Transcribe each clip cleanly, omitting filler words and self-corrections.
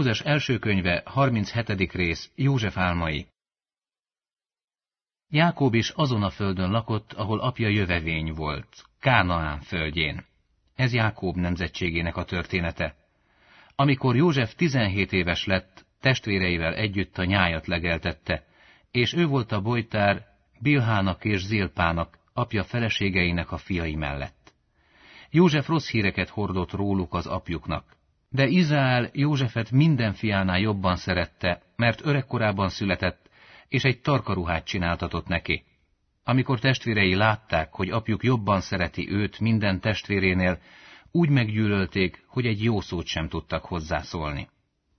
Mózes első könyve, 37. rész, József álmai. Jákob is azon a földön lakott, ahol apja jövevény volt, Kánaán földjén. Ez Jákob nemzetségének a története. Amikor József 17 éves lett, testvéreivel együtt a nyájat legeltette, és ő volt a bojtár Bilhának és Zilpának, apja feleségeinek a fiai mellett. József rossz híreket hordott róluk az apjuknak. De Izrael Józsefet minden fiánál jobban szerette, mert öregkorában született, és egy tarkaruhát csináltatott neki. Amikor testvérei látták, hogy apjuk jobban szereti őt minden testvérénél, úgy meggyűlölték, hogy egy jó szót sem tudtak hozzászólni.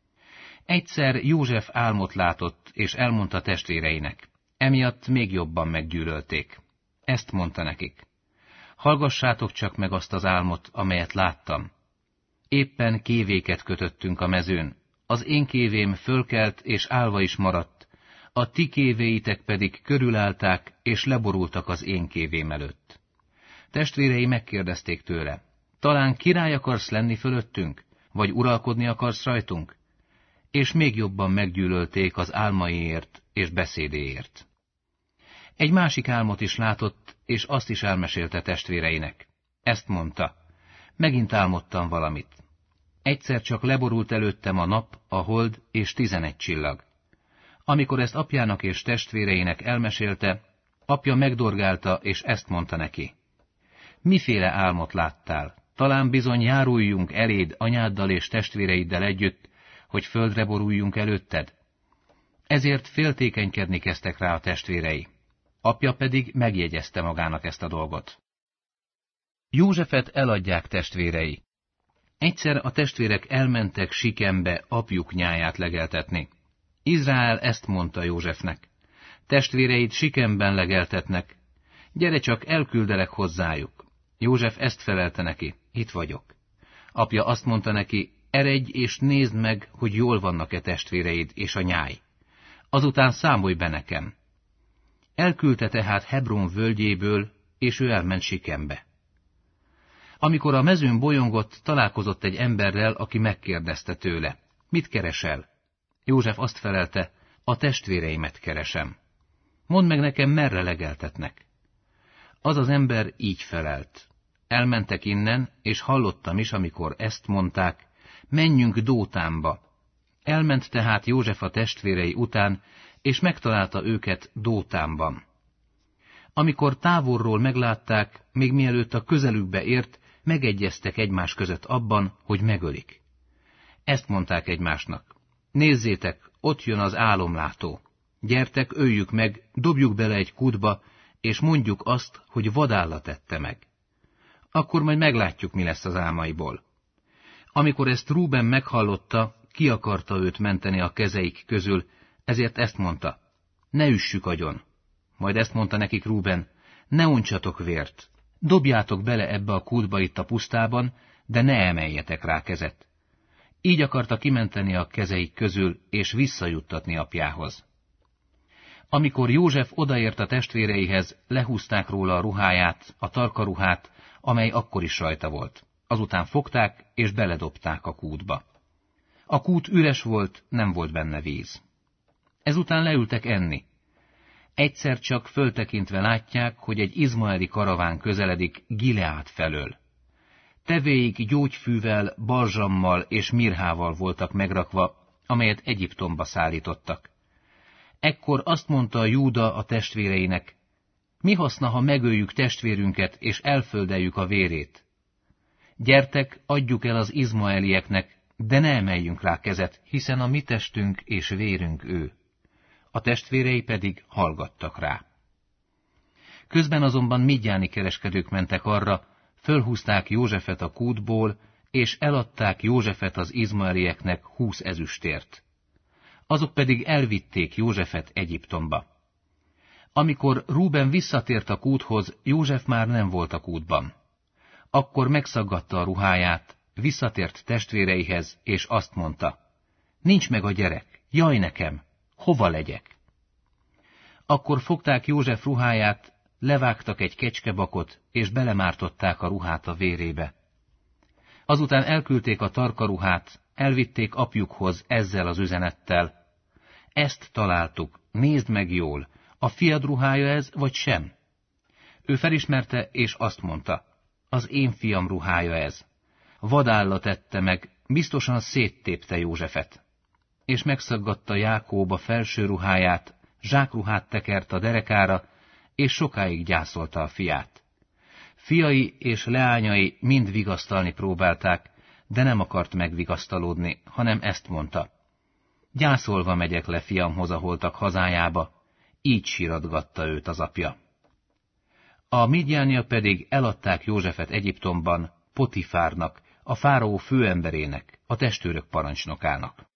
Egyszer József álmot látott, és elmondta testvéreinek. Emiatt még jobban meggyűlölték. Ezt mondta nekik. Hallgassátok csak meg azt az álmot, amelyet láttam. Éppen kévéket kötöttünk a mezőn. Az én kévém fölkelt és állva is maradt, a ti kévéitek pedig körülállták és leborultak az én kévém előtt. Testvérei megkérdezték tőle, talán király akarsz lenni fölöttünk, vagy uralkodni akarsz rajtunk? És még jobban meggyűlölték az álmaiért és beszédéért. Egy másik álmot is látott, és azt is elmesélte testvéreinek. Ezt mondta, megint álmodtam valamit. Egyszer csak leborult előttem a nap, a hold és 11 csillag. Amikor ezt apjának és testvéreinek elmesélte, apja megdorgálta, és ezt mondta neki. Miféle álmot láttál? Talán bizony járuljunk eléd anyáddal és testvéreiddel együtt, hogy földre boruljunk előtted? Ezért féltékenykedni kezdtek rá a testvérei. Apja pedig megjegyezte magának ezt a dolgot. Józsefet eladják testvérei. Egyszer a testvérek elmentek Sikembe apjuk nyáját legeltetni. Izrael ezt mondta Józsefnek. Testvéreid Sikemben legeltetnek. Gyere csak, elküldelek hozzájuk. József ezt felelte neki, itt vagyok. Apja azt mondta neki, eredj és nézd meg, hogy jól vannak-e testvéreid és a nyáj. Azután számolj be nekem. Elküldte tehát Hebron völgyéből, és ő elment Sikembe. Amikor a mezőn bolyongott, találkozott egy emberrel, aki megkérdezte tőle, mit keresel? József azt felelte, a testvéreimet keresem. Mondd meg nekem, merre legeltetnek. Az az ember így felelt. Elmentek innen, és hallottam is, amikor ezt mondták, menjünk Dótánba. Elment tehát József a testvérei után, és megtalálta őket Dótánban. Amikor távolról meglátták, még mielőtt a közelükbe ért, megegyeztek egymás között abban, hogy megölik. Ezt mondták egymásnak. Nézzétek, ott jön az álomlátó. Gyertek, öljük meg, dobjuk bele egy kútba, és mondjuk azt, hogy vadállat ette meg. Akkor majd meglátjuk, mi lesz az álmaiból. Amikor ezt Rúben meghallotta, ki akarta őt menteni a kezeik közül, ezért ezt mondta, ne üssük agyon. Majd ezt mondta nekik Rúben, ne uncsatok vért, dobjátok bele ebbe a kútba itt a pusztában, de ne emeljetek rá kezet. Így akarta kimenteni a kezeik közül, és visszajuttatni apjához. Amikor József odaért a testvéreihez, lehúzták róla a ruháját, a tarkaruhát, amely akkor is rajta volt. Azután fogták, és beledobták a kútba. A kút üres volt, nem volt benne víz. Ezután leültek enni. Egyszer csak föltekintve látják, hogy egy izmaeli karaván közeledik Gileád felől. Tevéik gyógyfűvel, balzsammal és mirhával voltak megrakva, amelyet Egyiptomba szállítottak. Ekkor azt mondta Júda a testvéreinek, mi haszna, ha megöljük testvérünket és elföldeljük a vérét? Gyertek, adjuk el az izmaelieknek, de ne emeljünk rá kezet, hiszen a mi testünk és vérünk ő. A testvérei pedig hallgattak rá. Közben azonban midjáni kereskedők mentek arra, fölhúzták Józsefet a kútból, és eladták Józsefet az izmaelieknek 20 ezüstért. Azok pedig elvitték Józsefet Egyiptomba. Amikor Rúben visszatért a kúthoz, József már nem volt a kútban. Akkor megszaggatta a ruháját, visszatért testvéreihez, és azt mondta, nincs meg a gyerek, jaj nekem, hova legyek? Akkor fogták József ruháját, levágtak egy kecskebakot, és belemártották a ruhát a vérébe. Azután elküldték a tarkaruhát, elvitték apjukhoz ezzel az üzenettel: ezt találtuk, nézd meg jól, a fiad ruhája ez, vagy sem? Ő felismerte, és azt mondta: az én fiam ruhája ez. Vadállat ette meg, biztosan széttépte Józsefet. És megszaggatta Jákób a felső ruháját, zsákruhát tekert a derekára, és sokáig gyászolta a fiát. Fiai és leányai mind vigasztalni próbálták, de nem akart megvigasztalódni, hanem ezt mondta: gyászolva megyek le fiamhoz a holtak hazájába. Így síratgatta őt az apja. A midjániak pedig eladták Józsefet Egyiptomban Potifárnak, a fáraó főemberének, a testőrök parancsnokának.